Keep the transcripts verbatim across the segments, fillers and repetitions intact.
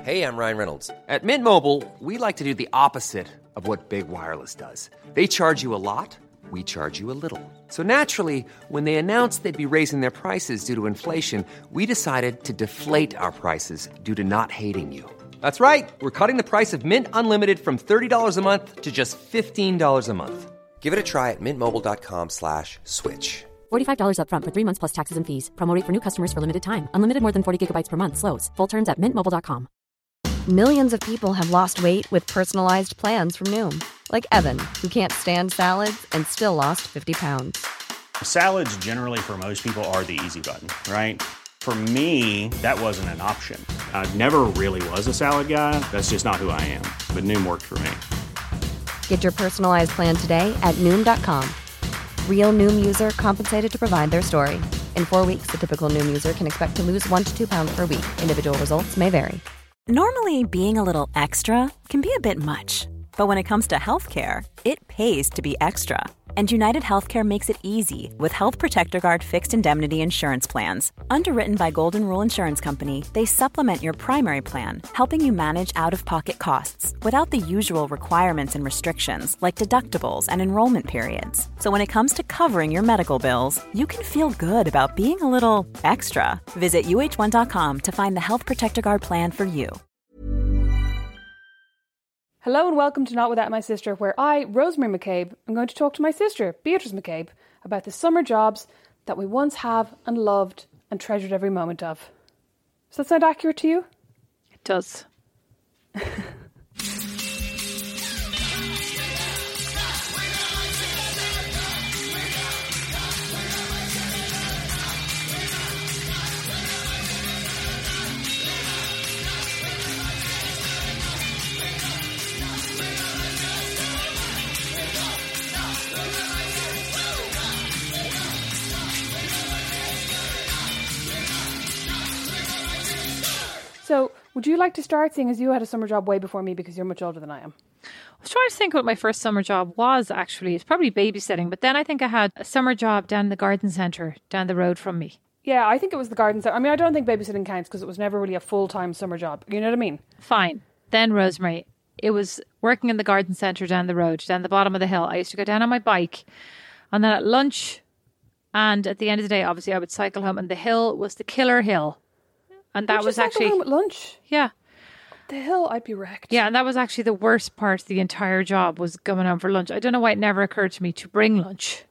Hey, I'm Ryan Reynolds. At Mint Mobile, we like to do the opposite of what Big Wireless does. They charge you a lot, we charge you a little. So naturally, when they announced they'd be raising their prices due to inflation, we decided to deflate our prices due to not hating you. That's right. We're cutting the price of Mint Unlimited from thirty dollars a month to just fifteen dollars a month. Give it a try at mintmobile.com slash switch. forty-five dollars up front for three months plus taxes and fees. Promo rate for new customers for limited time. Unlimited more than forty gigabytes per month slows. Full terms at mint mobile dot com. Millions of people have lost weight with personalized plans from Noom. Like Evan, who can't stand salads and still lost fifty pounds. Salads generally for most people are the easy button, right? For me, that wasn't an option. I never really was a salad guy. That's just not who I am. But Noom worked for me. Get your personalized plan today at Noom dot com. Real Noom user compensated to provide their story. In four weeks, the typical Noom user can expect to lose one to two pounds per week. Individual results may vary. Normally, being a little extra can be a bit much. But when it comes to healthcare, it pays to be extra. And United Healthcare makes it easy with Health Protector Guard fixed indemnity insurance plans. Underwritten by Golden Rule Insurance Company, they supplement your primary plan, helping you manage out-of-pocket costs without the usual requirements and restrictions like deductibles and enrollment periods. So when it comes to covering your medical bills, you can feel good about being a little extra. Visit U H one dot com to find the Health Protector Guard plan for you. Hello and welcome to Not Without My Sister, where I, Rosemary McCabe, am going to talk to my sister, Beatrice McCabe, about the summer jobs that we once have and loved and treasured every moment of. Does that sound accurate to you? It does. So, would you like to start, seeing as you had a summer job way before me because you're much older than I am? I was trying to think what my first summer job was, actually. It's probably babysitting, but then I think I had a summer job down in the garden centre down the road from me. Yeah, I think it was the garden centre. I mean, I don't think babysitting counts because it was never really a full-time summer job. You know what I mean? Fine. Then, Rosemary, it was working in the garden centre down the road, down the bottom of the hill. I used to go down on my bike, and then at lunch, and at the end of the day, obviously, I would cycle home, and the hill was the killer hill. And that Would was you cycle actually home at lunch. Yeah. The hill, I'd be wrecked. Yeah, and that was actually the worst part of the entire job, was going home for lunch. I don't know why it never occurred to me to bring lunch.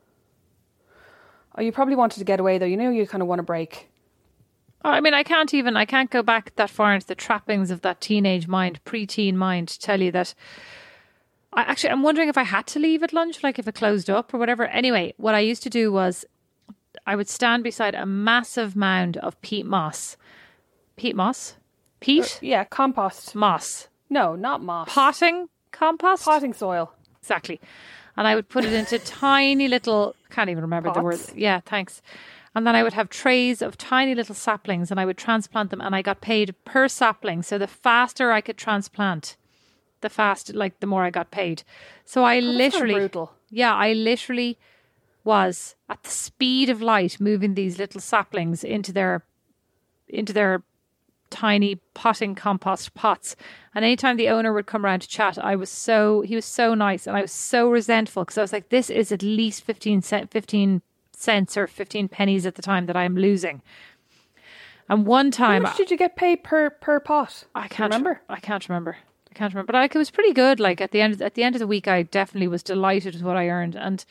Oh, you probably wanted to get away though. You know, you kind of want a break. Oh, I mean, I can't even, I can't go back that far into the trappings of that teenage mind, pre-teen mind, to tell you that. I actually, I'm wondering if I had to leave at lunch, like if it closed up or whatever. Anyway, what I used to do was I would stand beside a massive mound of peat moss. Peat moss? Peat? Uh, yeah, compost. Moss. No, not moss. Potting compost? Potting soil. Exactly. And I would put it into tiny little, can't even remember Pots? the word. Yeah, thanks. And then I would have trays of tiny little saplings and I would transplant them, and I got paid per sapling. So the faster I could transplant, the faster, like the more I got paid. So I Oh, that's literally, kinda brutal. yeah, I literally was at the speed of light moving these little saplings into their, into their tiny potting compost pots. And anytime the owner would come around to chat, I was so, he was so nice, and I was so resentful because I was like, this is at least fifteen cent, fifteen cents or fifteen pennies at the time that I'm losing. And one time, How much did you get paid per per pot? I can't remember. I can't remember. I can't remember. But like, it was pretty good. Like at the end, at the end of the week, I definitely was delighted with what I earned. And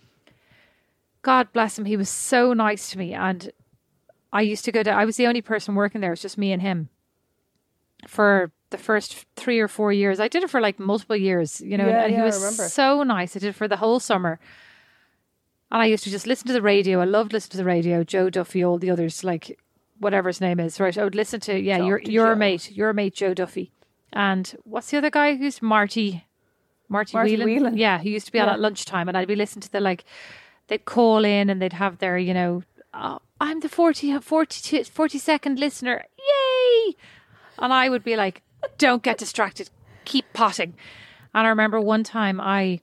God bless him, he was so nice to me. And I used to go to, I was the only person working there. It was just me and him for the first three or four years. I did it for like multiple years, you know, Yeah, and yeah, he I was remember. so nice. I did it for the whole summer. And I used to just listen to the radio. I loved listening to the radio. Joe Duffy, all the others, like whatever his name is, right? I would listen to, yeah, your, Doctor your Joe. mate, your mate, Joe Duffy. And what's the other guy who's Marty, Marty, Marty Whelan? Whelan. Yeah, he used to be on Yeah. at lunchtime, and I'd be listening to the, like, they'd call in and they'd have their, you know, oh, I'm the forty, forty, forty-second listener. Yay! And I would be like, don't get distracted. Keep potting. And I remember one time I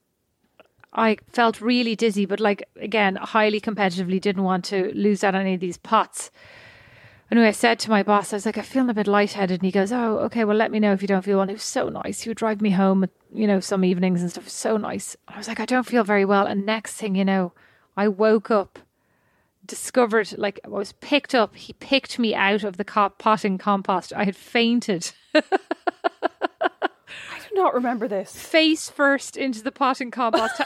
I felt really dizzy, but like, again, highly competitively, didn't want to lose out on any of these pots. Anyway, I said to my boss, I was like, I'm feeling a bit lightheaded. And he goes, oh, okay, well, let me know if you don't feel well. And he was so nice. He would drive me home, at, you know, some evenings and stuff. It was so nice. I was like, I don't feel very well. And next thing you know, I woke up, discovered, like, I was picked up. He picked me out of the co- potting compost. I had fainted. I do not remember this. Face first into the potting compost.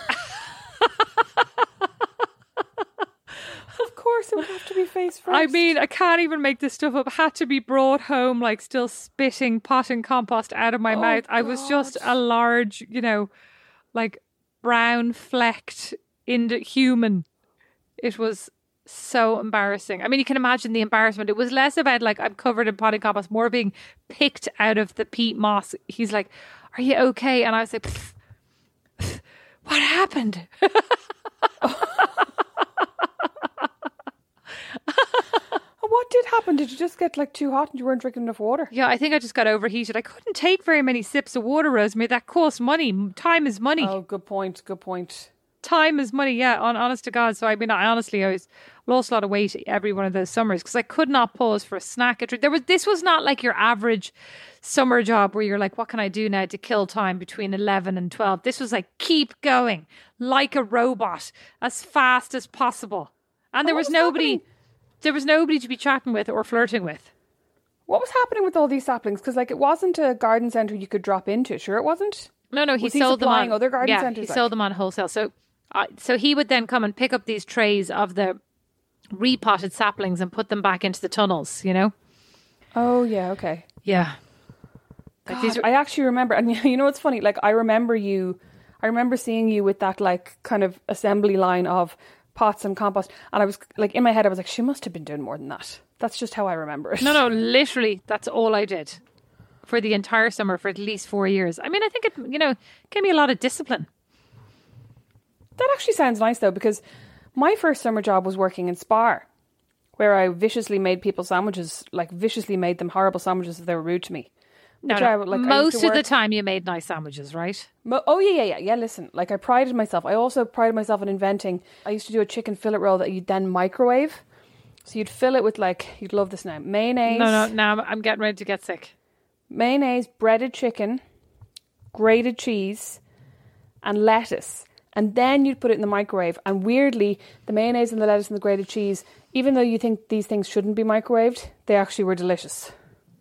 Of course, it would have to be face first. I mean, I can't even make this stuff up. Had to be brought home, like still spitting potting compost out of my Oh, mouth. I was just a large, you know, like brown flecked into human. It was so embarrassing. I mean, you can imagine the embarrassment. It was less about like I'm covered in potting compost, more being picked out of the peat moss. He's like, "Are you okay?" And I was like, pff, pff, "What happened?" What did happen? Did you just get like too hot and you weren't drinking enough water? Yeah, I think I just got overheated. I couldn't take very many sips of water, Rosemary. That costs money. Time is money. Oh, good point. Good point. Time is money, yeah, on, honest to God. So, I mean, I honestly, I was lost a lot of weight every one of those summers because I could not pause for a snack. There was This was not like your average summer job where you're like, what can I do now to kill time between eleven and twelve? This was like, keep going like a robot as fast as possible. And there What was, was nobody... happening? There was nobody to be chatting with or flirting with. What was happening with all these saplings? Because like it wasn't a garden centre you could drop into. Sure, it wasn't. No, no, he Was he sold them supplying on other garden yeah, centres, he like? sold them on wholesale. So, uh, so he would then come and pick up these trays of the repotted saplings and put them back into the tunnels. You know? Oh yeah, okay. Yeah. Like God, these are- I actually remember, and you know what's funny? Like I remember you, I remember seeing you with that like kind of assembly line of pots and compost, and I was like in my head I was like, she must have been doing more than that. That's just how I remember it. no, no, literally, that's all I did for the entire summer for at least four years. I mean, I think it, you know, gave me a lot of discipline. That actually sounds nice though, because my first summer job was working in Spar, where I viciously made people sandwiches, like viciously made them horrible sandwiches if they were rude to me. No, Which no. I would- like, I used Most to of the work- time you made nice sandwiches, right? Mo- Oh yeah, yeah, yeah, yeah. Listen, like I prided myself. I also prided myself in inventing. I used to do a chicken fillet roll that you'd then microwave. So you'd fill it with like, you'd love this now, mayonnaise. No, no, now I'm, I'm getting ready to get sick. Mayonnaise, breaded chicken, grated cheese, and lettuce. And then you'd put it in the microwave. And weirdly, the mayonnaise and the lettuce and the grated cheese, even though you think these things shouldn't be microwaved, they actually were delicious.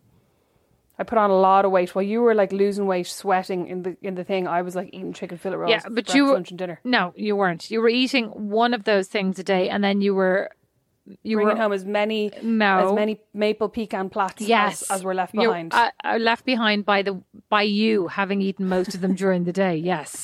I put on a lot of weight while you were like losing weight, sweating in the in the thing. I was like eating chicken fillet rolls. Yeah, for but breakfast, you were, lunch and dinner. No, you weren't. You were eating one of those things a day, and then you were you Bringing were home as many No. as many maple pecan plats yes as, as were left You're- behind. uh, uh, left behind by the by you having eaten most of them during the day. Yes.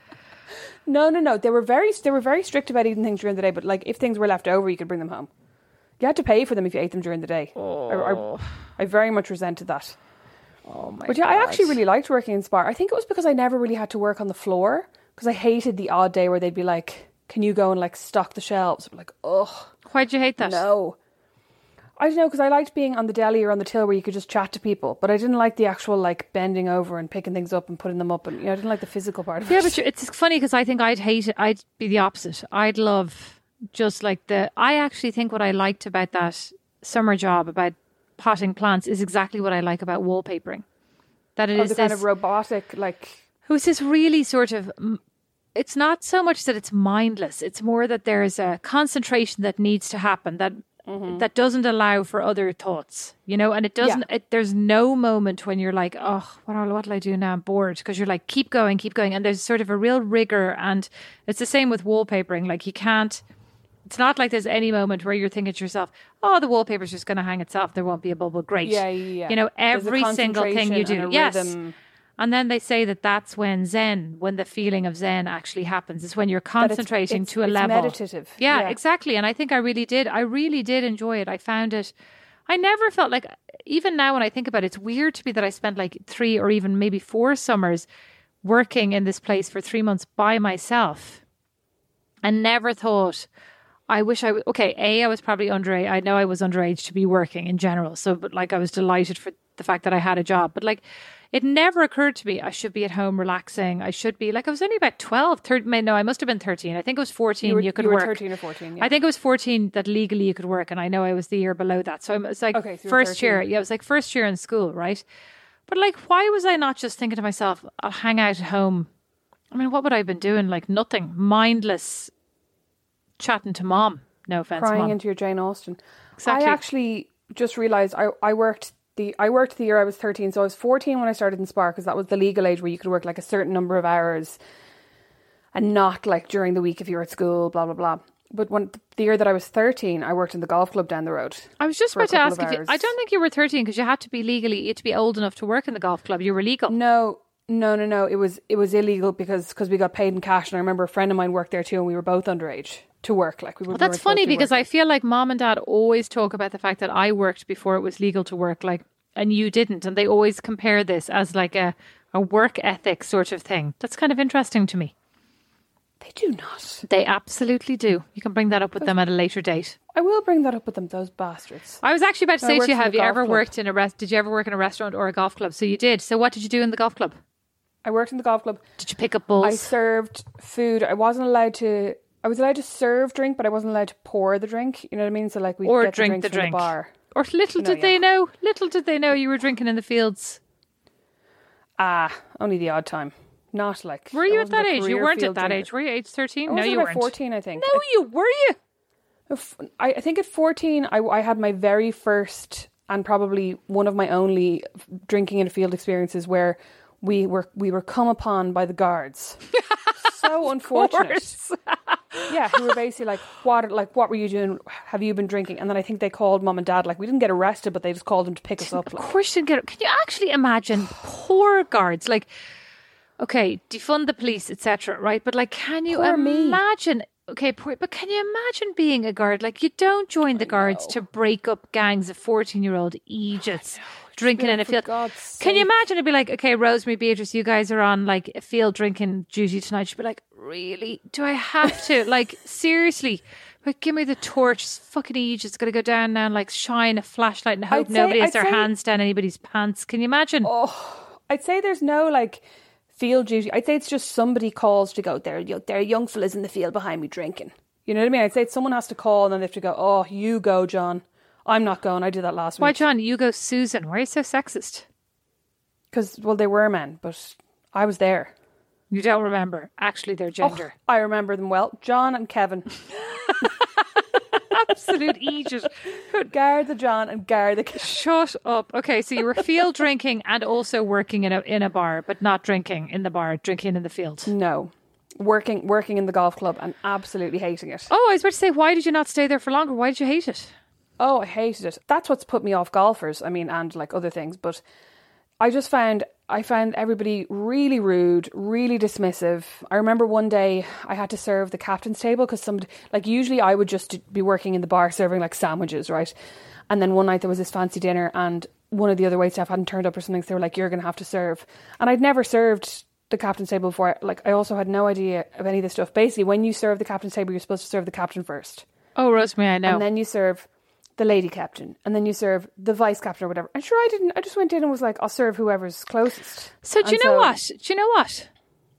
No, no, no. They were very they were very strict about eating things during the day. But like if things were left over, you could bring them home. You had to pay for them if you ate them during the day. Oh. I, I, I very much resented that. Oh my But yeah, I God. actually really liked working in Spar. I think it was because I never really had to work on the floor because I hated the odd day where they'd be like, "Can you go and like stock the shelves?" I'm like, ugh, Why'd you hate that? no. I don't know, because I liked being on the deli or on the till where you could just chat to people, but I didn't like the actual like bending over and picking things up and putting them up, and you know, I didn't like the physical part of Yeah, it. but you're- it's funny because I think I'd hate it. I'd be the opposite. I'd love just like the. I actually think what I liked about that summer job about potting plants is exactly what I like about wallpapering. That it Oh, is the this, kind of robotic, like who's this really sort of. It's not so much that it's mindless. It's more that there's a concentration that needs to happen that Mm-hmm. that doesn't allow for other thoughts, you know. And it doesn't. Yeah. It, there's no moment when you're like, oh, what what will I do now? I'm bored, because you're like, keep going, keep going. And there's sort of a real rigor, and it's the same with wallpapering. Like you can't. It's not like there's any moment where you're thinking to yourself, oh, the wallpaper's just going to hang itself. There won't be a bubble. Great. Yeah, yeah, yeah. You know, There's a every single thing you concentration do. and a Yes. rhythm. And then they say that that's when Zen, when the feeling of Zen actually happens. It's when you're That it's- concentrating it's- to a it's level. meditative. Yeah, Yeah. exactly. And I think I really did. I really did enjoy it. I found it. I never felt like, even now when I think about it, it's weird to me that I spent like three or even maybe four summers working in this place for three months by myself and never thought, I wish I w- okay, A, I was probably underage. I know I was underage to be working in general. So, but like I was delighted for the fact that I had a job. But like, it never occurred to me I should be at home relaxing. I should be like, I was only about twelve, thirteen. No, I must have been thirteen. I think it was fourteen. You, were, you could you were work. thirteen or fourteen. Yeah. I think it was fourteen that legally you could work. And I know I was the year below that. So it was like okay, so first year. Yeah, it was like first year in school, right? But like, why was I not just thinking to myself, I'll hang out at home? I mean, what would I have been doing? Like nothing, mindless, chatting to mom. No offense, crying mom. into your Jane Austen. Exactly. I actually just realised I, I worked the I worked the year I was thirteen, so I was fourteen when I started in Spark, because that was the legal age where you could work like a certain number of hours, and not like during the week if you were at school, blah blah blah. But when the year that I was thirteen, I worked in the golf club down the road. I was just for a about to couple ask of if you, hours. I don't think you were thirteen because you had to be legally, you had to be old enough to work in the golf club. You were legal. No, no, no, no. It was it was illegal because because we got paid in cash, and I remember a friend of mine worked there too, and we were both underage to work. Like we were. Well, that's we weren't funny supposed to be because I working. feel like mom and dad always talk about the fact that I worked before it was legal to work, like, and you didn't, and they always compare this as like a a work ethic sort of thing. That's kind of interesting to me. They do not. They absolutely do. You can bring that up with them at a later date. I will bring that up with them, those bastards. I was actually about to I say to worked you, in the have you golf ever club. worked in a rest? Did you ever work in a restaurant or a golf club? So you did. So what did you do in the golf club? I worked in the golf club. Did you pick up balls? I served food. I wasn't allowed to. I was allowed to serve drink, but I wasn't allowed to pour the drink. You know what I mean? So like we or get drink the, the drinks from drink. the bar. Or little No, did yeah. they know, little did they know you were drinking in the fields. Ah, only the odd time. Not like. Were I you at wasn't that a age? You career weren't at field that drinker. age. Were you age thirteen? I No, was you about weren't. fourteen, I think. No, you were you? If- I, I think at fourteen, I, I had my very first and probably one of my only drinking in a field experiences where we were we were come upon by the guards. So unfortunate. Yeah, who were basically like, "What? Like, what were you doing? Have you been drinking?" And then I think they called mum and dad. Like, we didn't get arrested, but they just called them to pick us up. Of Like, course you didn't get. Can you actually imagine poor guards? Like, okay, defund the police, et cetera. Right, but like, can you Poor me. imagine? Okay, poor, but can you imagine being a guard? Like, you don't join the guards to break up gangs of fourteen-year-old idiots drinking in a for field. God's Can you sake. imagine? It'd be like, okay, Rosemary, Beatrice, you guys are on like a field drinking duty tonight. She'd be like, really? Do I have to? Like, seriously? Like, give me the torch. This fucking idiots got to go down now and like shine a flashlight and hope I'd say- nobody has I'd their say- hands down anybody's pants. Can you imagine? Oh, I'd say there's no like field duty. I'd say it's just somebody calls to go there. There are young fellas in the field behind me drinking. You know what I mean? I'd say it's someone has to call and then they have to go, "Oh, you go, John. I'm not going. I did that last Why, week." John, you go Susan. Why are you so sexist? Because, well, they were men, but I was there. You don't remember actually their gender. Oh, I remember them well. John and Kevin. Absolute idiot. Guard the John and guard the Kevin. Shut up. Okay, so you were field drinking and also working in a in a bar, but not drinking in the bar, drinking in the field. No. Working working in the golf club and absolutely hating it. Oh, I was about to say, why did you not stay there for longer? Why did you hate it? Oh, I hated it. That's what's put me off golfers. I mean, and like other things. But I just found, I found everybody really rude, really dismissive. I remember one day I had to serve the captain's table because somebody, like usually I would just be working in the bar serving like sandwiches, right? And then one night there was this fancy dinner and one of the other waitstaff hadn't turned up or something. So they were like, "You're going to have to serve." And I'd never served the captain's table before. Like I also had no idea of any of this stuff. Basically, when you serve the captain's table, you're supposed to serve the captain first. Oh, Rosemary, I know. And then you serve the lady captain, and then you serve the vice captain or whatever. And sure, I didn't. I just went in and was like, "I'll serve whoever's closest." So do you And know so- what? Do you know what?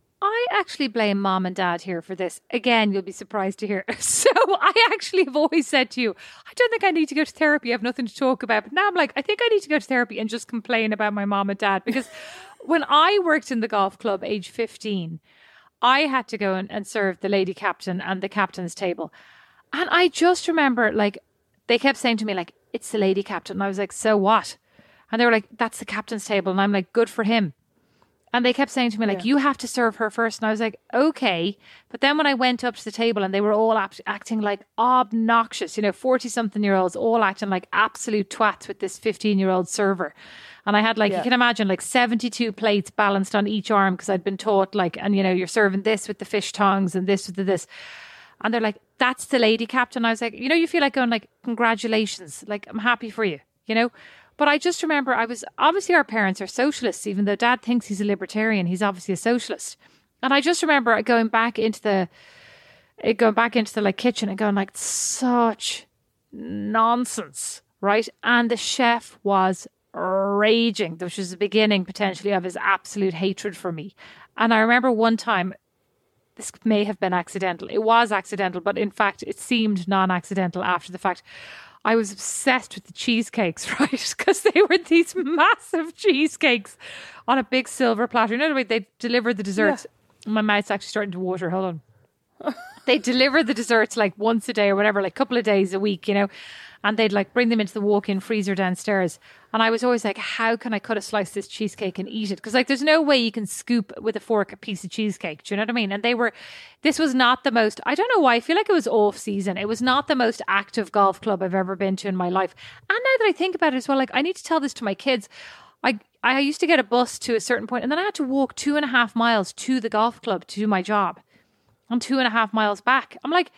I actually blame mom and dad here for this. Again, you'll be surprised to hear. So I actually have always said to you, I don't think I need to go to therapy. I have nothing to talk about. But now I'm like, I think I need to go to therapy and just complain about my mom and dad. Because when I worked in the golf club, age fifteen, I had to go and, and serve the lady captain and the captain's table. And I just remember, like, they kept saying to me, like, "It's the lady captain." And I was like, "So what?" And they were like, "That's the captain's table." And I'm like, "Good for him." And they kept saying to me, like, "You have to serve her first." And I was like, "Okay." But then when I went up to the table and they were all act- acting like obnoxious, you know, forty-something-year-olds all acting like absolute twats with this fifteen-year-old server. And I had, like, Yeah. you can imagine, like, seventy-two plates balanced on each arm because I'd been taught, like, and, you know, you're serving this with the fish tongs and this with the this. And they're like, "That's the lady captain." I was like, you know, you feel like going like, "Congratulations. Like, I'm happy for you," you know? But I just remember I was, obviously our parents are socialists, even though dad thinks he's a libertarian, he's obviously a socialist. And I just remember going back into the, going back into the like kitchen and going like, such nonsense, right? And the chef was raging, which was the beginning potentially of his absolute hatred for me. And I remember one time, this may have been accidental. It was accidental, but in fact, it seemed non-accidental after the fact. I was obsessed with the cheesecakes, right? Because they were these massive cheesecakes on a big silver platter. You know the way they deliver the desserts? Yeah. My mouth's actually starting to water. Hold on. They deliver the desserts like once a day or whatever, like a couple of days a week, you know, and they'd like bring them into the walk-in freezer downstairs. And I was always like, how can I cut a slice of this cheesecake and eat it? Because like, there's no way you can scoop with a fork a piece of cheesecake. Do you know what I mean? And they were, this was not the most, I don't know why, I feel like it was off season. It was not the most active golf club I've ever been to in my life. And now that I think about it as well, like I need to tell this to my kids. I I used to get a bus to a certain point and then I had to walk two and a half miles to the golf club to do my job. And two and a half miles back. I'm like,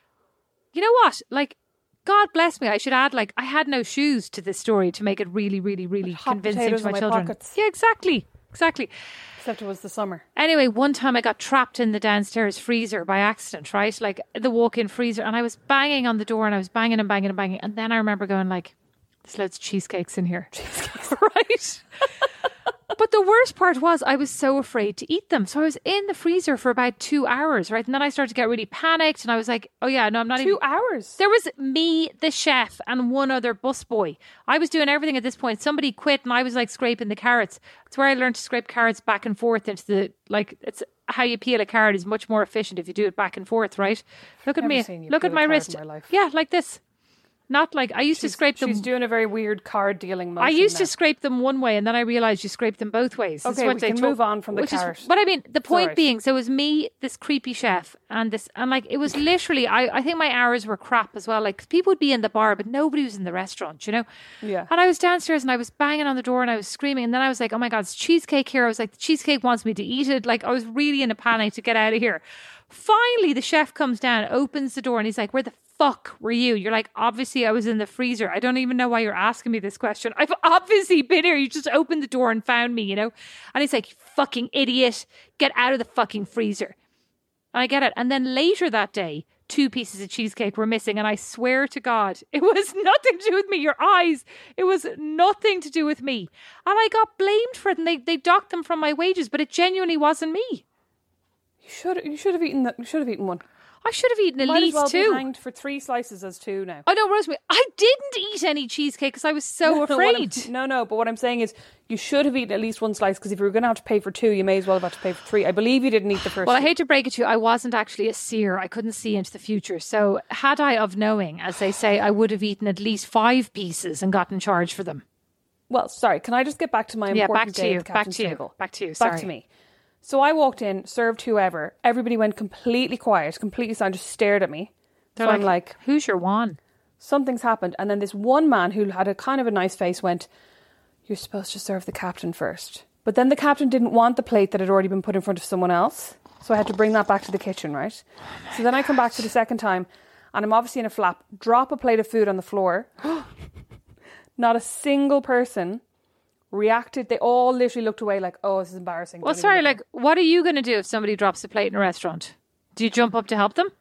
you know what? Like, God bless me. I should add, like, I had no shoes to this story to make it really, really, really hot convincing to my, my children. Pockets. Yeah, exactly. Exactly. Except it was the summer. Anyway, one time I got trapped in the downstairs freezer by accident, right? Like the walk-in freezer. And I was banging on the door and I was banging and banging and banging. And then I remember going like, there's loads of cheesecakes in here. Cheesecakes. Right? But the worst part was I was so afraid to eat them. So I was in the freezer for about two hours, right? And then I started to get really panicked and I was like, oh yeah, no, I'm not two even... Two hours? There was me, the chef, and one other busboy. I was doing everything at this point. Somebody quit and I was like scraping the carrots. It's where I learned to scrape carrots back and forth into the, like, it's how you peel a carrot is much more efficient if you do it back and forth, right? Look at Never me. seen you Look peel at a my carrot wrist. in my life. Yeah, like this. Not like, I used she's, to scrape them. She's doing a very weird card dealing motion I used now. to scrape them one way and then I realised you scrape them both ways. Okay, we can move on from the carrot. But I mean, the point right. being, so it was me, this creepy chef, and this, and like, it was literally, I, I think my hours were crap as well. Like, people would be in the bar, but nobody was in the restaurant, you know? Yeah. And I was downstairs and I was banging on the door and I was screaming. And then I was like, oh my God, it's cheesecake here. I was like, the cheesecake wants me to eat it. Like, I was really in a panic to get out of here. Finally, the chef comes down, opens the door, and he's like, where the fuck were you? You're like, obviously I was in the freezer. I don't even know why you're asking me this question. I've obviously been here. You just opened the door and found me, you know? And he's like, fucking idiot, get out of the fucking freezer. And I get it. And then later that day, two pieces of cheesecake were missing. And I swear to God, it was nothing to do with me. Your eyes. It was nothing to do with me. And I got blamed for it and they, they docked them from my wages, but it genuinely wasn't me. You should you should have eaten that. You should have eaten one. I should have eaten at Might least as well two. Be hanged for three slices as two now. I know, Rosemary. I didn't eat any cheesecake because I was so no, afraid. No, no. But what I'm saying is, you should have eaten at least one slice because if you were going to have to pay for two, you may as well have had to pay for three. I believe you didn't eat the first. Well, two. I hate to break it to you, I wasn't actually a seer. I couldn't see into the future. So, had I of knowing, as they say, I would have eaten at least five pieces and gotten charged for them. Well, sorry. Can I just get back to my yeah, important back to day you. at the Back captain's to you. table? Back to you. Sorry. Back to me. So I walked in, served whoever. Everybody went completely quiet, completely silent, just stared at me. They're so like, I'm like, who's your Juan? Something's happened. And then this one man who had a kind of a nice face went, you're supposed to serve the captain first. But then the captain didn't want the plate that had already been put in front of someone else. So I had to bring that back to the kitchen, right? Oh so then I come back for the second time and I'm obviously in a flap, drop a plate of food on the floor. Not a single person reacted. They all literally looked away like, oh, this is embarrassing. Well, Don't sorry, even look like, what are you going to do if somebody drops a plate in a restaurant? Do you jump up to help them?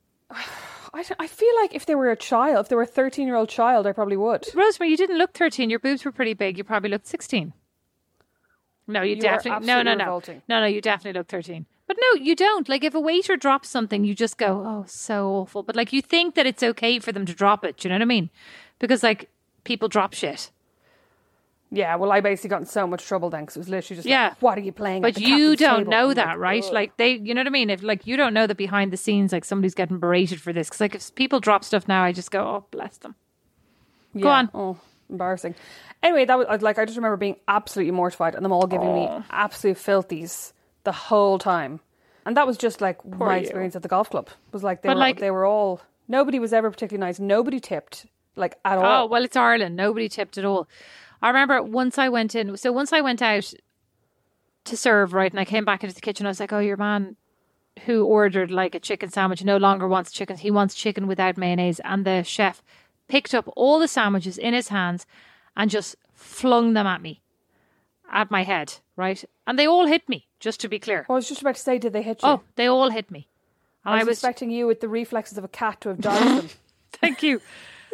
I, I feel like if they were a child, if they were a thirteen-year-old child, I probably would. Rosemary, you didn't look thirteen. Your boobs were pretty big. You probably looked sixteen. No, you, You are definitely... No, no, absolutely no. revolting. No, no, you definitely look thirteen. But no, you don't. Like, if a waiter drops something, you just go, oh, so awful. But, like, you think that it's okay for them to drop it. Do you know what I mean? Because, like, people drop shit. Yeah, well, I basically got in so much trouble then because it was literally just Yeah. like, what are you playing But at the you captain's don't table? know I'm that, like, right? ugh. Like, they, you know what I mean? If, like, you don't know that behind the scenes, like, somebody's getting berated for this. Because, like, if people drop stuff now, I just go, oh, bless them. yeah. Go on. Oh, embarrassing. Anyway, that was like I just remember being absolutely mortified and them all giving Oh. me absolute filthies the whole time. And that was just like my you. experience at the golf club. It was like they But, were like- they were all nobody was ever particularly nice. Nobody tipped like at Oh, all. well, it's Ireland. Nobody tipped at all. I remember once I went in, so once I went out to serve, right, and I came back into the kitchen, I was like, oh, your man who ordered like a chicken sandwich no longer wants chicken. He wants chicken without mayonnaise. And the chef picked up all the sandwiches in his hands and just flung them at me, at my head, right? And they all hit me, just to be clear. I was just about to say, did they hit you? Oh, they all hit me. And I was, expecting you with the reflexes of a cat to have dodged them. Thank you.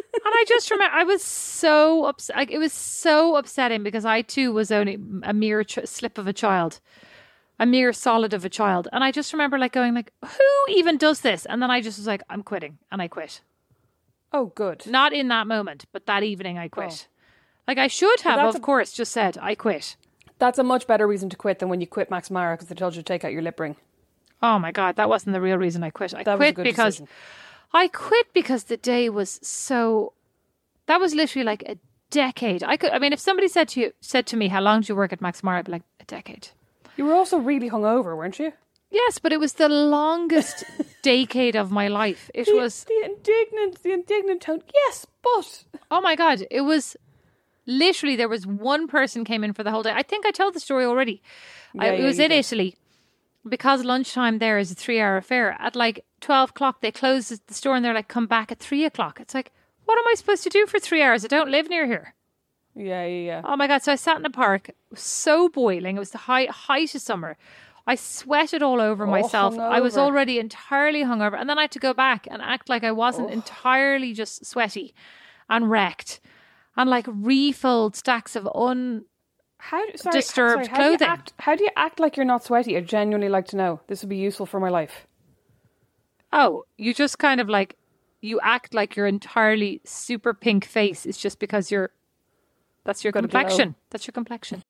And I just remember, I was so upset. Like, it was so upsetting because I too was only a mere ch- slip of a child, a mere solid of a child. And I just remember like going like, who even does this? And then I just was like, I'm quitting. And I quit. Oh, good. Not in that moment, but that evening I quit. Oh. Like I should have, of a, course, just said, I quit. That's a much better reason to quit than when you quit Max Mara because they told you to take out your lip ring. Oh my God, that wasn't the real reason I quit. I that quit was a good because decision. I quit because the day was so. That was literally like a decade. I could. I mean, if somebody said to you, said to me, "How long did you work at Max Mara?" I'd be like, "A decade." You were also really hungover, weren't you? Yes, but it was the longest decade of my life. It the, was the indignant, the indignant tone. Yes, but oh my God, it was literally there was one person came in for the whole day. I think I told the story already. Yeah, I, it yeah, was you in did. Italy. Because lunchtime there is a three-hour affair. At like twelve o'clock, they close the store and they're like, come back at three o'clock. It's like, what am I supposed to do for three hours? I don't live near here. Yeah, yeah, yeah. Oh my God. So I sat in the park. It was so boiling. It was the high, height of summer. I sweated all over Oh, myself. hungover. I was already entirely hungover. And then I had to go back and act like I wasn't Oh. entirely just sweaty and wrecked. And like refilled stacks of un... How, sorry, disturbed sorry, how do you clothing. act, how do you act like you're not sweaty? I'd genuinely like to know. This would be useful for my life. Oh, you just kind of like, you act like your entirely super pink face is just because you're, that's your Got a complexion. glow. That's your complexion.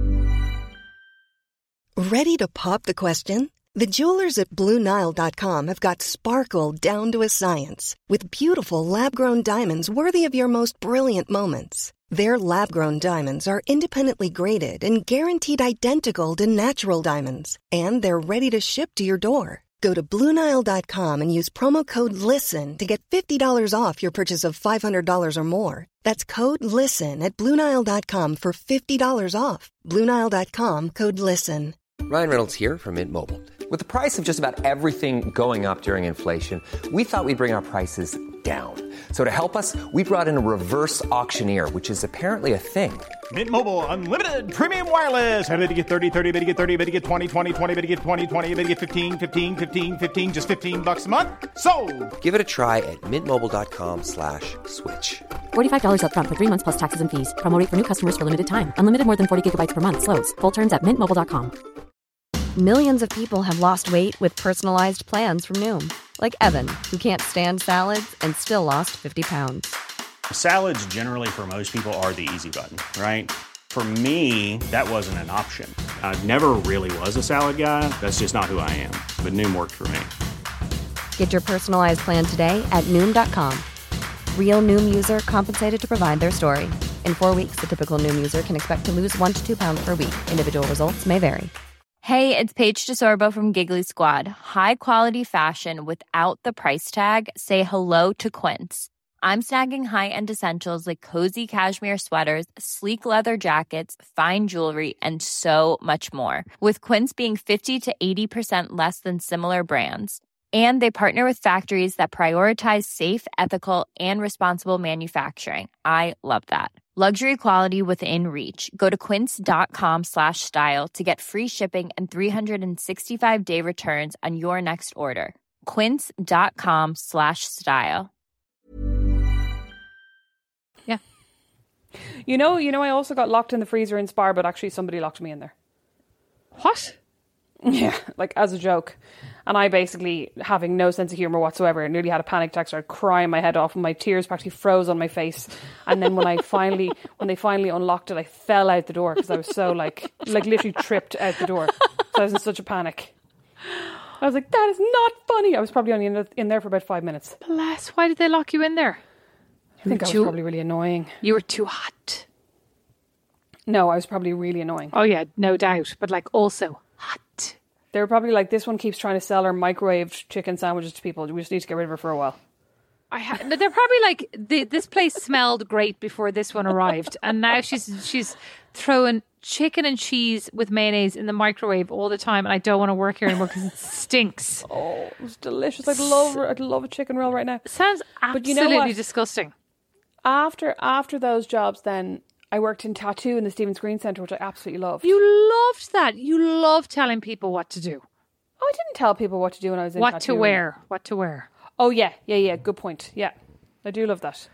Ready to pop the question? The jewelers at Blue Nile dot com have got sparkle down to a science with beautiful lab-grown diamonds worthy of your most brilliant moments. Their lab-grown diamonds are independently graded and guaranteed identical to natural diamonds. And they're ready to ship to your door. Go to Blue Nile dot com and use promo code LISTEN to get fifty dollars off your purchase of five hundred dollars or more. That's code LISTEN at Blue Nile dot com for fifty dollars off. Blue Nile dot com, code LISTEN. Ryan Reynolds here from Mint Mobile. With the price of just about everything going up during inflation, we thought we'd bring our prices down. So to help us, we brought in a reverse auctioneer, which is apparently a thing. Mint Mobile Unlimited Premium Wireless. How to get thirty, thirty, how to get thirty, how to get twenty, twenty, twenty, how to get twenty, twenty, how to get fifteen, fifteen, fifteen, fifteen, just fifteen bucks a month? Sold! Give it a try at mintmobile.com slash switch. forty-five dollars up front for three months plus taxes and fees. Promo rate for new customers for limited time. Unlimited more than forty gigabytes per month. Slows full terms at mint mobile dot com. Millions of people have lost weight with personalized plans from Noom. Like Evan, who can't stand salads and still lost fifty pounds. Salads generally for most people are the easy button, right? For me, that wasn't an option. I never really was a salad guy. That's just not who I am. But Noom worked for me. Get your personalized plan today at Noom dot com. Real Noom user compensated to provide their story. In four weeks, the typical Noom user can expect to lose one to two pounds per week. Individual results may vary. Hey, it's Paige DeSorbo from Giggly Squad. High quality fashion without the price tag. Say hello to Quince. I'm snagging high-end essentials like cozy cashmere sweaters, sleek leather jackets, fine jewelry, and so much more. With Quince being fifty to eighty percent less than similar brands. And they partner with factories that prioritize safe, ethical, and responsible manufacturing. I love that. Luxury quality within reach. Go to quince.com slash style to get free shipping and three sixty-five day returns on your next order. Quince.com slash style. Yeah. You know, you know, I also got locked in the freezer in Spar, but actually somebody locked me in there. What? Yeah, like as a joke. And I basically, having no sense of humour whatsoever, nearly had a panic attack, started crying my head off, and my tears practically froze on my face. And then when I finally, when they finally unlocked it, I fell out the door because I was so like, like literally tripped out the door. So I was in such a panic. I was like, that is not funny. I was probably only in, the, in there for about five minutes. Bless. Why did they lock you in there? I think I was too- probably really annoying. You were too hot. No, I was probably really annoying. Oh yeah, no doubt. But like also hot. They were probably like, this one keeps trying to sell her microwaved chicken sandwiches to people. We just need to get rid of her for a while. I ha- they're probably like, the, this place smelled great before this one arrived. And now she's she's throwing chicken and cheese with mayonnaise in the microwave all the time. And I don't want to work here anymore because it stinks. Oh, it was delicious. I'd love, I'd love a chicken roll right now. It sounds But you absolutely know what? disgusting. After after those jobs, then I worked in tattoo in the Stephen's Green Centre, which I absolutely loved. You loved that. You loved telling people what to do. Oh, I didn't tell people what to do when I was in What tattoo. to wear. What to wear. Oh, yeah. Yeah, yeah. Good point. Yeah. I do love that.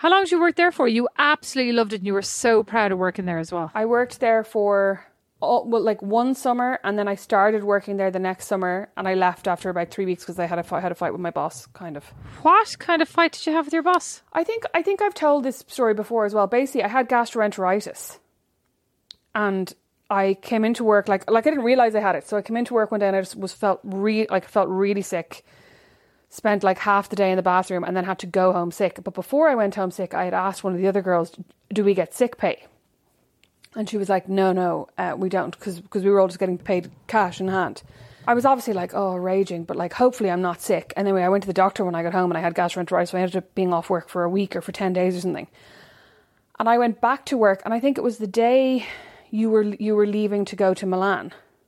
How long did you work there for? You absolutely loved it and you were so proud of working there as well. I worked there for, all, well, like one summer, and then I started working there the next summer, and I left after about three weeks because I had a, fi- had a fight with my boss, kind of. What kind of fight did you have with your boss? I think I think I've told this story before as well. Basically, I had gastroenteritis, and I came into work like like I didn't realize I had it. So I came into work one day and I just was felt re- like felt really sick. Spent like half the day in the bathroom and then had to go home sick. But before I went home sick, I had asked one of the other girls, "Do we get sick pay?" And she was like, "No, no, uh, we don't, because because we were all just getting paid cash in hand." I was obviously like, oh, raging, but like, hopefully I'm not sick. Anyway, I went to the doctor when I got home and I had gastroenteritis, so I ended up being off work for a week or for ten days or something. And I went back to work, and I think it was the day you were you were leaving to go to Milan.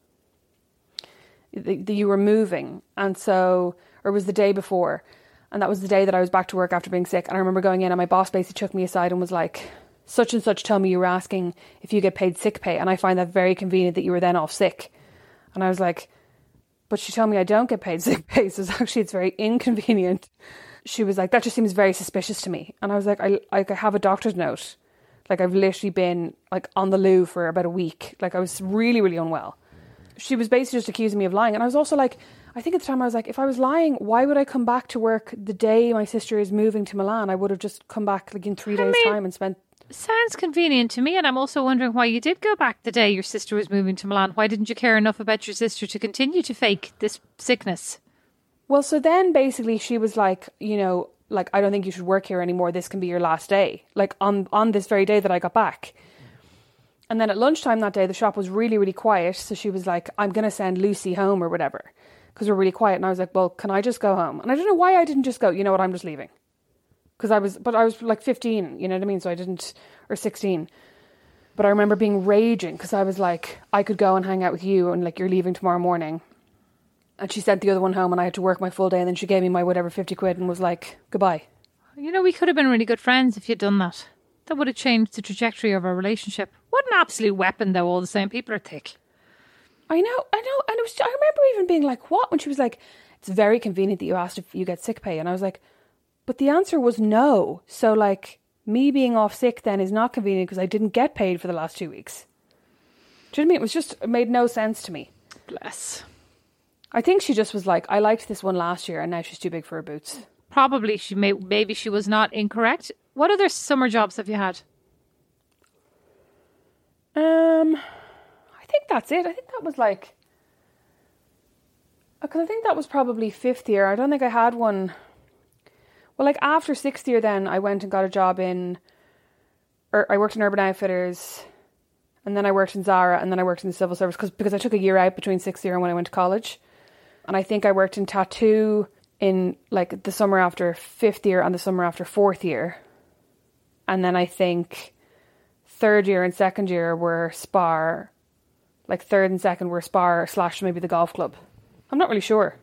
The, the, you were moving, and so, or it was the day before, and that was the day that I was back to work after being sick. And I remember going in, and my boss basically took me aside and was like, "Such and such told me you were asking if you get paid sick pay, and I find that very convenient that you were then off sick." And I was like, "But she told me I don't get paid sick pay, so it's actually it's very inconvenient." She was like, "That just seems very suspicious to me." And I was like, I like I have a doctor's note. Like, I've literally been like on the loo for about a week. Like, I was really, really unwell. She was basically just accusing me of lying. And I was also like, I think at the time I was like, if I was lying, why would I come back to work the day my sister is moving to Milan? I would have just come back like in three I days mean, time and spent... Sounds convenient to me. And I'm also wondering why you did go back the day your sister was moving to Milan. Why didn't you care enough about your sister to continue to fake this sickness? Well, so then basically she was like, you know, like, I don't think you should work here anymore. This can be your last day. Like, on, on this very day that I got back. And then at lunchtime that day, the shop was really, really quiet. So she was like, I'm going to send Lucy home or whatever, because we're really quiet. And I was like, well, can I just go home? And I don't know why I didn't just go, you know what, I'm just leaving. Because I was, but I was like fifteen, you know what I mean? So I didn't, or sixteen. But I remember being raging because I was like, I could go and hang out with you and like, you're leaving tomorrow morning. And she sent the other one home and I had to work my full day. And then she gave me my whatever fifty quid and was like, goodbye. You know, we could have been really good friends if you'd done that. That would have changed the trajectory of our relationship. What an absolute weapon, though, all the same. People are thick. I know, I know. And it was, I remember even being like, what? When she was like, it's very convenient that you asked if you get sick pay. And I was like, but the answer was no. So like, me being off sick then is not convenient because I didn't get paid for the last two weeks. Do you know what I mean? It was just, it made no sense to me. Bless. I think she just was like, I liked this one last year and now she's too big for her boots. Probably she may, maybe she was not incorrect. What other summer jobs have you had? Um, I think that's it. I think that was like, because I think that was probably fifth year. I don't think I had one. Well, like after sixth year then I went and got a job in, or I worked in Urban Outfitters, and then I worked in Zara, and then I worked in the civil service because because I took a year out between sixth year and when I went to college. And I think I worked in tattoo in like the summer after fifth year and the summer after fourth year. And then I think third year and second year were Spar, like third and second were Spar slash maybe the golf club. I'm not really sure.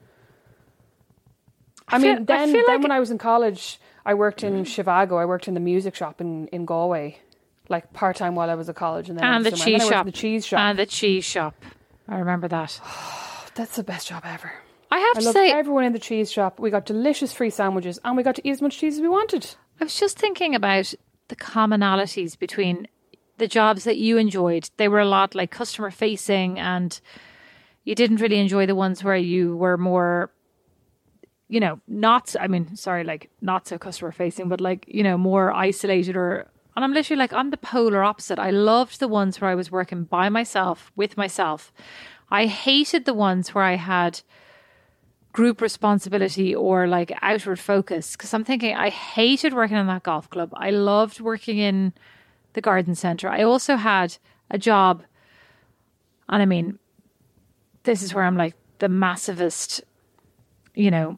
I, I feel, mean, then, I then like when I was in college, I worked in Chivago. I worked in the music shop in, in Galway, like part-time while I was at college. And then and the cheese and shop. The cheese shop. And the cheese shop. I remember that. That's the best job ever. I have I to loved say, everyone in the cheese shop. We got delicious free sandwiches and we got to eat as much cheese as we wanted. I was just thinking about the commonalities between the jobs that you enjoyed. They were a lot like customer facing, and you didn't really enjoy the ones where you were more, you know, not, I mean, sorry, like not so customer facing, but like, you know, more isolated or, and I'm literally like, I'm the polar opposite. I loved the ones where I was working by myself, with myself. I hated the ones where I had group responsibility or like outward focus, because I'm thinking I hated working in that golf club. I loved working in the garden centre. I also had a job, and I mean, this is where I'm like the massivest, you know,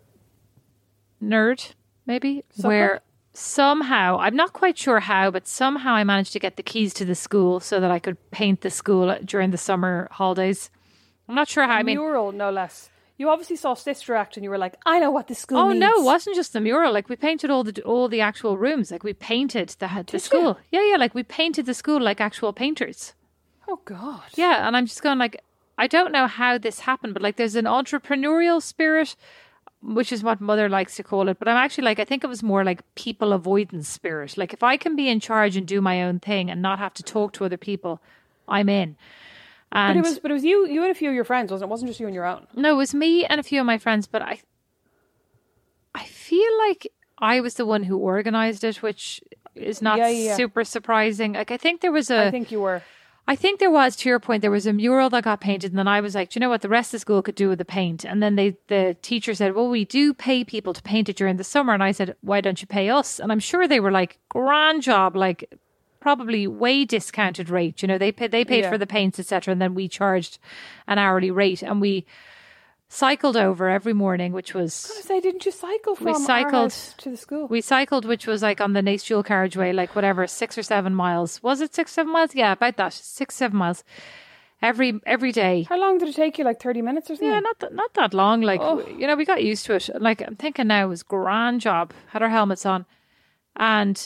nerd, maybe, Soccer? Where somehow, I'm not quite sure how, but somehow I managed to get the keys to the school so that I could paint the school during the summer holidays. I'm not sure how. I mean, mural, no less. You obviously saw Sister Act and you were like, I know what the school oh, needs. Oh, no, it wasn't just the mural. Like, we painted all the all the actual rooms. Like, we painted the, the school. You? Yeah, yeah, like, we painted the school like actual painters. Oh, God. Yeah, and I'm just going like, I don't know how this happened, but, like, there's an entrepreneurial spirit which is what Mother likes to call it. But I'm actually like, I think it was more like people avoidance spirit. Like if I can be in charge and do my own thing and not have to talk to other people, I'm in. And but it was, but it was you, you and a few of your friends, wasn't it? It wasn't just you on your own. No, it was me and a few of my friends. But I, I feel like I was the one who organised it, which is not yeah, yeah. super surprising. Like I think there was a. I think you were. I think there was, to your point, there was a mural that got painted, and then I was like, do you know what, the rest of the school could do with the paint. And then they, the teacher said, well, we do pay people to paint it during the summer. And I said, why don't you pay us? And I'm sure they were like, grand job, like probably way discounted rate. You know, they paid, they paid Yeah. for the paints, et cetera. And then we charged an hourly rate. And we cycled over every morning, which was... I was going to say, didn't you cycle from we cycled, our house to the school? We cycled, which was like on the Nace Dual Carriageway, like whatever, six or seven miles. Was it six, seven miles? Yeah, about that. Six, seven miles. Every every day. How long did it take you? Like thirty minutes or something? Yeah, not that, not that long. Like, Oh. you know, we got used to it. Like, I'm thinking now it was a grand job. Had our helmets on. And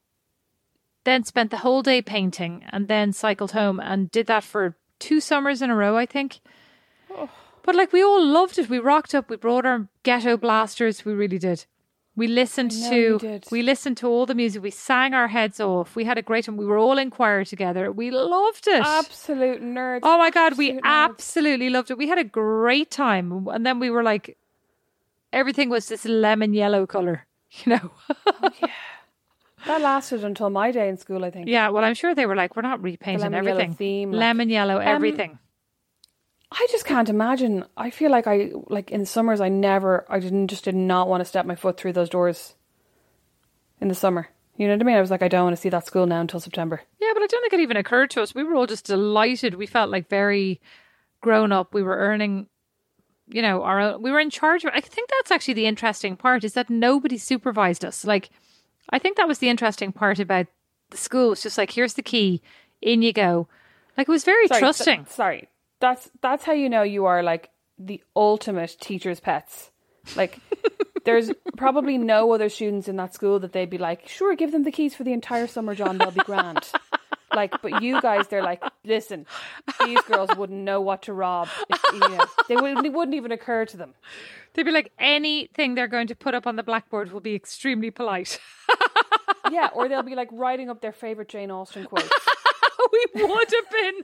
then spent the whole day painting and then cycled home and did that for two summers in a row, I think. Oh. But like we all loved it. We rocked up. We brought our ghetto blasters. We really did. We listened I know to you did. we listened to all the music. We sang our heads off. We had a great time. We were all in choir together. We loved it. Absolute nerds. Oh my God, we Absolute nerds. absolutely loved it. We had a great time. And then we were like, everything was this lemon yellow colour, you know. Oh, yeah. That lasted until my day in school, I think. Yeah, well, I'm sure they were like, we're not repainting lemon yellow everything. theme, like- lemon yellow, everything. I just can't imagine. I feel like I, like in summers, I never, I didn't, just did not want to step my foot through those doors in the summer. You know what I mean? I was like, I don't want to see that school now until September. Yeah, but I don't think it even occurred to us. We were all just delighted. We felt like very grown up. We were earning, you know, our own, we were in charge of, I think that's actually the interesting part, is that nobody supervised us. Like, I think that was the interesting part about the school. It's just like, here's the key, in you go. Like, it was very Sorry, trusting. th- sorry. That's, that's how you know you are like the ultimate teacher's pets. Like, there's probably no other students in that school that they'd be like, sure, give them the keys for the entire summer, John, they'll be grand. Like, but you guys, they're like, listen, these girls wouldn't know what to rob. If, you know, they wouldn't, it wouldn't even occur to them. They'd be like, anything they're going to put up on the blackboard will be extremely polite. Yeah, or they'll be like writing up their favourite Jane Austen quotes. We would have been.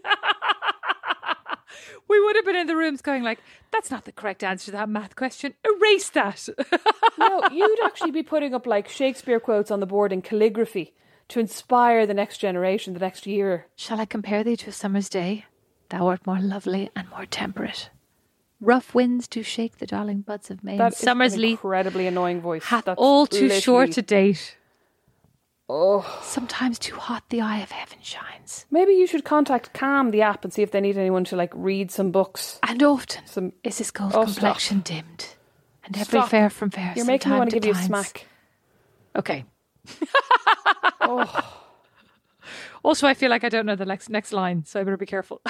We would have been in the rooms going like, that's not the correct answer to that math question. Erase that. No, you'd actually be putting up like Shakespeare quotes on the board in calligraphy to inspire the next generation, the next year. Shall I compare thee to a summer's day? Thou art more lovely and more temperate. Rough winds do shake the darling buds of May. That and is summer's an leaf incredibly annoying voice. hath That's all too literally- short to date. Oh, Sometimes too hot the eye of heaven shines. maybe you should contact Calm, the app, and see if they need anyone to like read some books. And often Some- is his gold Oh, complexion dimmed. And every Stop. fair from fair. You're some making me time want to give you a declines. smack. Okay. Oh, Also, I feel like I don't know the next next line, so I better be careful.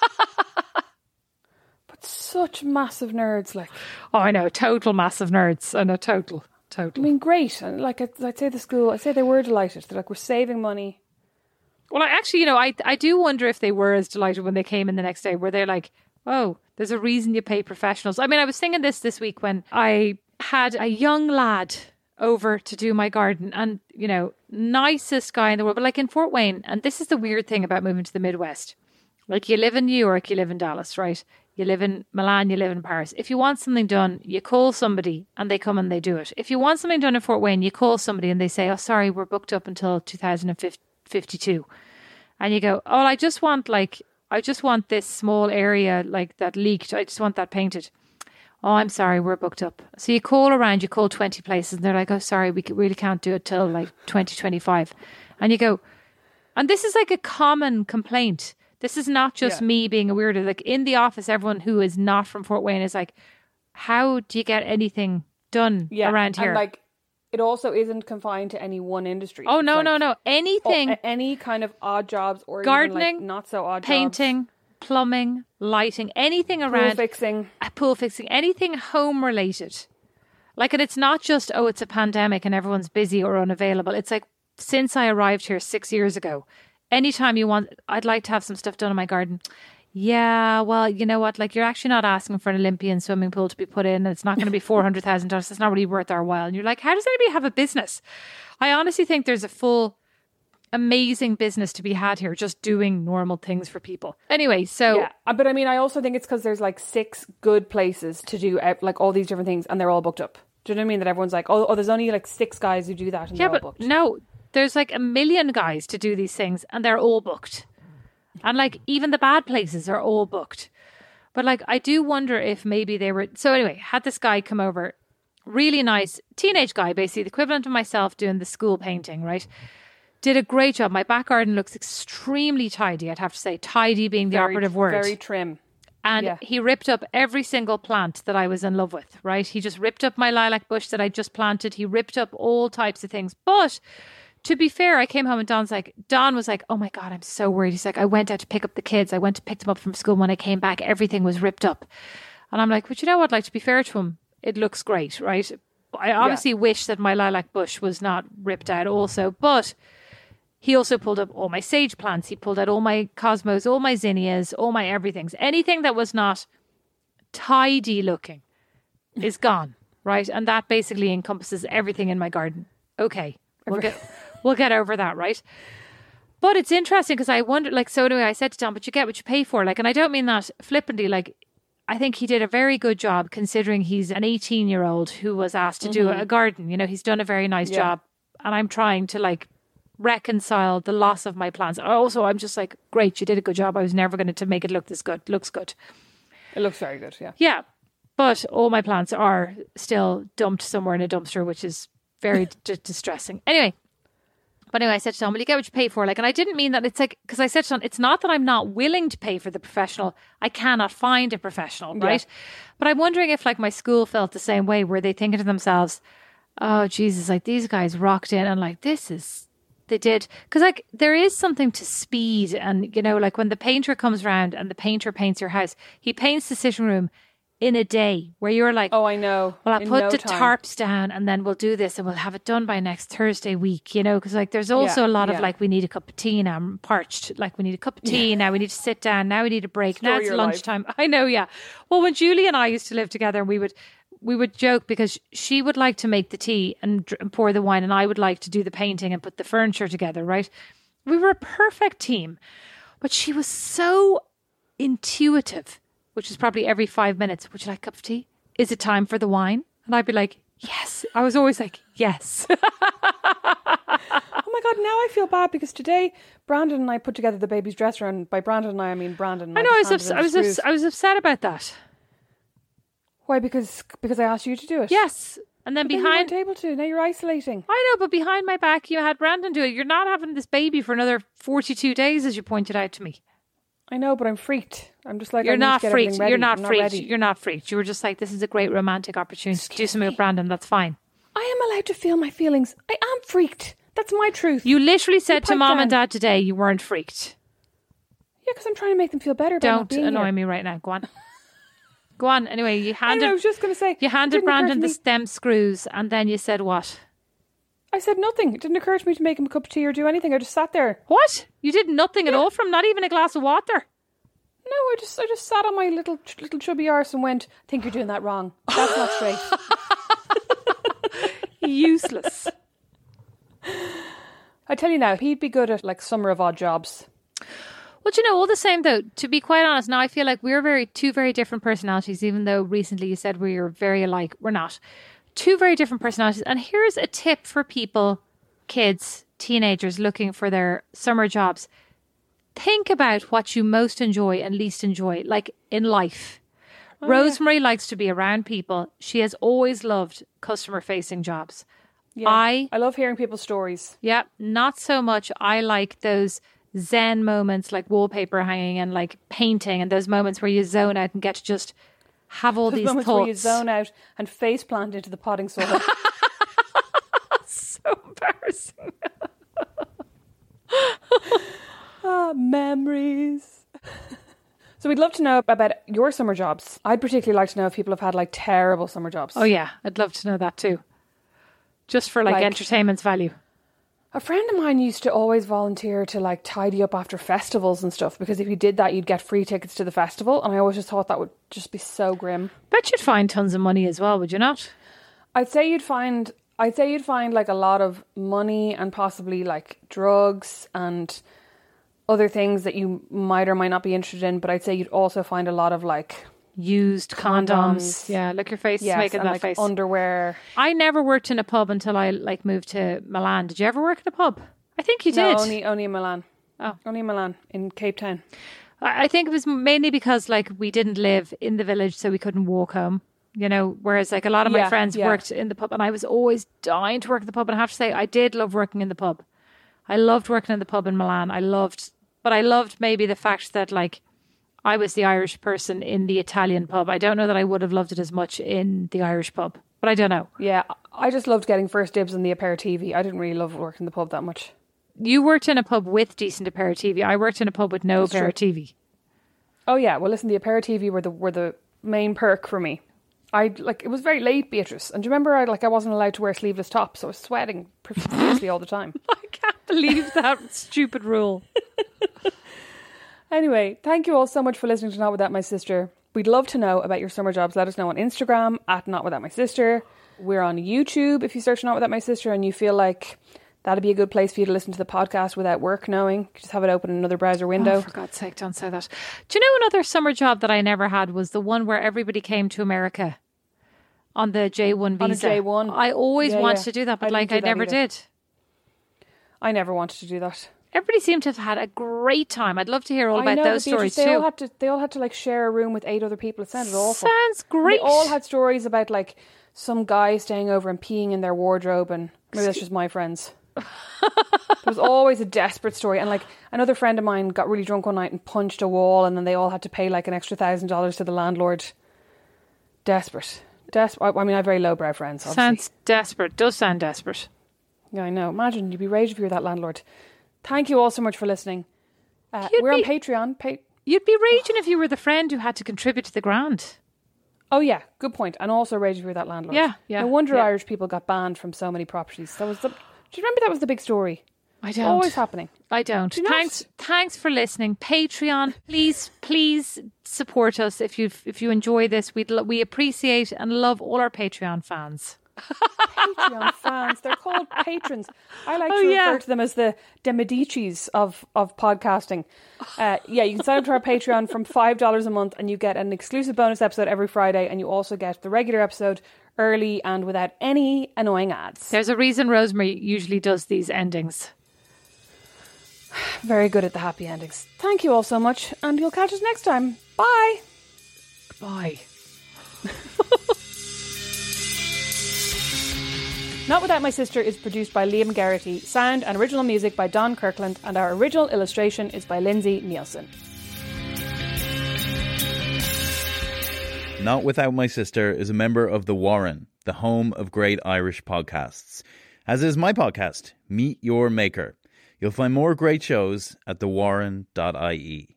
but such massive nerds, like. Oh, I know, total massive nerds. I know, total, I total. mean, great. And like, I'd, I'd say the school, I'd say they were delighted. They're like, we're saving money. Well, I actually, you know, I I do wonder if they were as delighted when they came in the next day. Were they like, oh, there's a reason you pay professionals? I mean, I was thinking this this week when I had a young lad over to do my garden, and you know, nicest guy in the world, but like in Fort Wayne. And this is the weird thing about moving to the Midwest. Like, you live in New York, you live in Dallas, right? You live in Milan, you live in Paris. If you want something done, you call somebody and they come and they do it. If you want something done in Fort Wayne, you call somebody and they say, oh, sorry, we're booked up until two thousand fifty-two. And you go, oh, I just want like, I just want this small area like that leaked. I just want that painted. Oh, I'm sorry, we're booked up. So you call around, you call twenty places and they're like, oh, sorry, we really can't do it till like twenty twenty-five. And you go, and this is like a common complaint. This is not just Yeah. me being a weirdo. Like in the office, everyone who is not from Fort Wayne is like, how do you get anything done Yeah, around here? And like, it also isn't confined to any one industry. oh, It's no, like, no, no. oh, Anything, a- any kind of odd jobs or Gardening, even like not so odd painting, plumbing, lighting, anything jobs. around. Pool fixing. a pool fixing, anything home related. Like, and it's not just, oh, it's a pandemic and everyone's busy or unavailable. It's like, since I arrived here six years ago, anytime you want, I'd like to have some stuff done in my garden. Yeah, well, you know what? Like, you're actually not asking for an Olympian swimming pool to be put in, and it's not going to be four hundred thousand dollars. It's not really worth our while. And you're like, how does anybody have a business? I honestly think there's a full, amazing business to be had here, just doing normal things for people. Anyway, so... Yeah, but I mean, I also think it's because there's like six good places to do uh, like all these different things, and they're all booked up. Do you know what I mean? That everyone's like, oh, oh there's only like six guys who do that, and yeah, they're but all booked. No, there's like a million guys to do these things, and they're all booked. And like, even the bad places are all booked. But like, I do wonder if maybe they were... So anyway, had this guy come over, really nice teenage guy, basically the equivalent of myself doing the school painting, right? Did a great job. My back garden looks extremely tidy, I'd have to say. Tidy being the very, operative word. Very trim. And yeah. he ripped up every single plant that I was in love with, right? He just ripped up my lilac bush that I just planted. He ripped up all types of things. But... to be fair, I came home and Don's like, Don was like, oh my God, I'm so worried. He's like, I went out to pick up the kids. I went to pick them up from school. When I came back, everything was ripped up. And I'm like, but you know what? Like, to be fair to him, it looks great, right? I obviously yeah. wish that my lilac bush was not ripped out also. But he also pulled up all my sage plants. He pulled out all my cosmos, all my zinnias, all my everythings. Anything that was not tidy looking is gone, right? And that basically encompasses everything in my garden. Okay, we'll get... We'll get over that, right? But it's interesting because I wonder, like, so anyway, I said to Tom, but you get what you pay for. Like, and I don't mean that flippantly. Like, I think he did a very good job considering he's an eighteen-year-old who was asked to mm-hmm. do a garden. You know, he's done a very nice yeah. job. And I'm trying to, like, reconcile the loss of my plants. Also, I'm just like, great, you did a good job. I was never going to make it look this good. Looks good. It looks very good, yeah. Yeah. But all my plants are still dumped somewhere in a dumpster, which is very d- distressing. Anyway. But anyway, I said to Tom, well, you get what you pay for. Like, and I didn't mean that. It's like, because I said to Tom, it's not that I'm not willing to pay for the professional. I cannot find a professional, right? Yeah. But I'm wondering if, like, my school felt the same way. Were they thinking to themselves, oh, Jesus, like, these guys rocked in and, like, this is, they did. Because, like, there is something to speed. And, you know, like, when the painter comes round and the painter paints your house, he paints the sitting room in a day where you're like, oh, I know. Well, I'll in put no the time. tarps down and then we'll do this and we'll have it done by next Thursday week, you know, because like there's also yeah, a lot yeah. of like, we need a cup of tea now, I'm parched, like we need a cup of tea, yeah. now we need to sit down, now we need a break, Story now it's your lunchtime. life. I know, yeah. Well, when Julie and I used to live together, we would we would joke because she would like to make the tea and, and pour the wine and I would like to do the painting and put the furniture together, right? We were a perfect team, but she was so intuitive, which is probably every five minutes. Would you like a cup of tea? Is it time for the wine? And I'd be like, yes. I was always like, yes. Oh my God, now I feel bad because today Brandon and I put together the baby's dresser, and by Brandon and I, I mean Brandon. I know, I was, ups- I, was ups- I was upset about that. Why? Because because I asked you to do it? Yes. And then but behind... then you weren't able to. Now you're isolating. I know, but behind my back, you had Brandon do it. You're not having this baby for another forty-two days, as you pointed out to me. I know, but I'm freaked. I'm just like, you're I not need to get freaked. Ready. You're not I'm freaked. Not ready. You're not freaked. You were just like, this is a great romantic opportunity Excuse to do something me. with Brandon. That's fine. I am allowed to feel my feelings. I am freaked. That's my truth. You literally said to pipe mom down. and dad today you weren't freaked. Yeah, because I'm trying to make them feel better about Don't not being annoy here. me right now. Go on. Go on. Anyway, you handed. I, know, I was just going to say. You handed it didn't occur Brandon to the me- stem screws, and then you said what? I said nothing. It didn't occur to me to make him a cup of tea or do anything. I just sat there. What? You did nothing at Yeah. all from not even a glass of water. No, I just I just sat on my little little chubby arse and went, I think you're doing that wrong. That's not straight. Useless. I tell you now, he'd be good at like Summer of Odd Jobs. Well, you know, all the same though, to be quite honest, now I feel like we're very two very different personalities, even though recently you said we were very alike. We're not. Two very different personalities. And here's a tip for people, kids, teenagers looking for their summer jobs. Think about what you most enjoy and least enjoy, like in life. Oh, Rosemary yeah. likes to be around people. She has always loved customer-facing jobs. Yeah, I I love hearing people's stories. Yeah, not so much. I like those zen moments like wallpaper hanging and like painting and those moments where you zone out and get to just have all those these moments thoughts. where you zone out and face plant into the potting soil. So embarrassing. Ah, memories. So we'd love to know about your summer jobs. I'd particularly like to know if people have had like terrible summer jobs. Oh yeah, I'd love to know that too. Just for like, Like- entertainment's value. A friend of mine used to always volunteer to like tidy up after festivals and stuff, because if you did that, you'd get free tickets to the festival. And I always just thought that would just be so grim. Bet you'd find tons of money as well, would you not? I'd say you'd find, I'd say you'd find like a lot of money and possibly like drugs and other things that you might or might not be interested in. But I'd say you'd also find a lot of like used condoms. condoms. Yeah, look, your face Yes, is making and that like face. underwear. I never worked in a pub until I like moved to Milan. Did you ever work in a pub? I think you did. No, only only in Milan. Oh, only in Milan in Cape Town. I I think it was mainly because like we didn't live in the village, so we couldn't walk home. You know, whereas like a lot of my Yeah, friends yeah. worked in the pub, and I was always dying to work in the pub. And I have to say, I did love working in the pub. I loved working in the pub in Milan. I loved, but I loved maybe the fact that like I was the Irish person in the Italian pub. I don't know that I would have loved it as much in the Irish pub, but I don't know. Yeah, I just loved getting first dibs on the aperitivi. I didn't really love working in the pub that much. You worked in a pub with decent aperitivi. I worked in a pub with no That's true. aperitivi. Oh yeah, well listen, the aperitivi were the were the main perk for me. I like it was very late, Beatrice, and do you remember I like I wasn't allowed to wear sleeveless tops, so I was sweating profusely all the time. I can't believe that stupid rule. Anyway, thank you all so much for listening to Not Without My Sister. We'd love to know about your summer jobs. Let us know on Instagram at Not Without My Sister. We're on YouTube if you search Not Without My Sister and you feel like that'd be a good place for you to listen to the podcast without work knowing. Just have it open in another browser window. Oh, for God's sake, don't say that. Do you know another summer job that I never had was the one where everybody came to America on the J one visa. On a J one. I always Yeah, wanted yeah. to do that, but I didn't like do I that never either. did. I never wanted to do that. Everybody seemed to have had a great time. I'd love to hear all I about know, those but Beatrice, stories they too. all had to they all had to like share a room with eight other people. It sounded awful. Sounds And great. They all had stories about like some guy staying over and peeing in their wardrobe, and maybe that's just my friends. There was always a desperate story, and like another friend of mine got really drunk one night and punched a wall, and then they all had to pay like an extra thousand dollars to the landlord. Desperate, desperate. I mean, I have very lowbrow friends. Obviously. Sounds desperate. Does sound desperate. Yeah, I know. Imagine you'd be raging if you were that landlord. Thank you all so much for listening. Uh, You'd we're be- on Patreon. Pa- You'd be raging if you were the friend who had to contribute to the grant. Oh yeah, good point. And also raging for that landlord. Yeah, yeah, No wonder yeah. Irish people got banned from so many properties. That was the. Do you remember that was the big story? I don't. Always happening. I don't. Do you not? Thanks, thanks for listening. Patreon, please, please support us if you if you enjoy this. We would we appreciate and love all our Patreon fans. Patreon fans. They're called patrons. I like Oh, to yeah. refer to them as the de Medicis of, of podcasting. Uh, yeah, you can sign up to our Patreon from five dollars a month and you get an exclusive bonus episode every Friday, and you also get the regular episode early and without any annoying ads. There's a reason Rosemary usually does these endings. Very good at the happy endings. Thank you all so much, and you'll catch us next time. Bye. Bye. Not Without My Sister is produced by Liam Garrity, sound and original music by Don Kirkland, and our original illustration is by Lindsay Nielsen. Not Without My Sister is a member of The Warren, the home of great Irish podcasts. As is my podcast, Meet Your Maker. You'll find more great shows at the warren dot I E.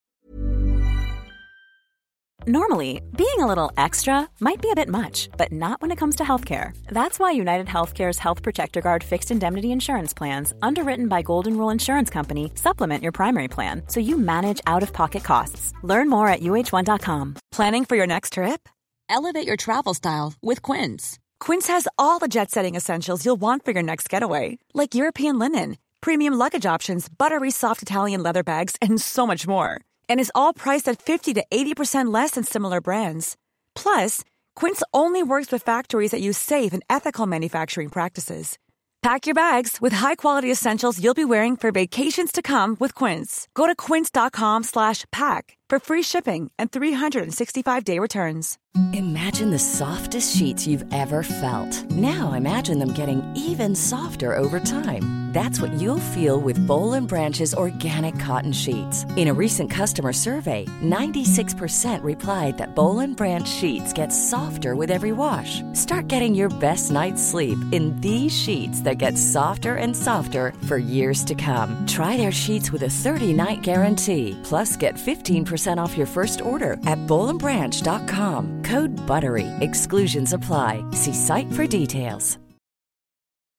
Normally, being a little extra might be a bit much, but not when it comes to healthcare. That's why United Healthcare's Health Protector Guard fixed indemnity insurance plans, underwritten by Golden Rule Insurance Company, supplement your primary plan so you manage out-of-pocket costs. Learn more at U H one dot com. Planning for your next trip? Elevate your travel style with Quince. Quince has all the jet-setting essentials you'll want for your next getaway, like European linen, premium luggage options, buttery soft Italian leather bags, and so much more. And is all priced at fifty to eighty percent less than similar brands. Plus, Quince only works with factories that use safe and ethical manufacturing practices. Pack your bags with high-quality essentials you'll be wearing for vacations to come with Quince. Go to quince.com slash pack for free shipping and three sixty-five day returns. Imagine the softest sheets you've ever felt. Now imagine them getting even softer over time. That's what you'll feel with Boll and Branch's organic cotton sheets. In a recent customer survey, ninety-six percent replied that Boll and Branch sheets get softer with every wash. Start getting your best night's sleep in these sheets that get softer and softer for years to come. Try their sheets with a thirty-night guarantee. Plus, get fifteen percent off your first order at boll and branch dot com. Code BUTTERY. Exclusions apply. See site for details.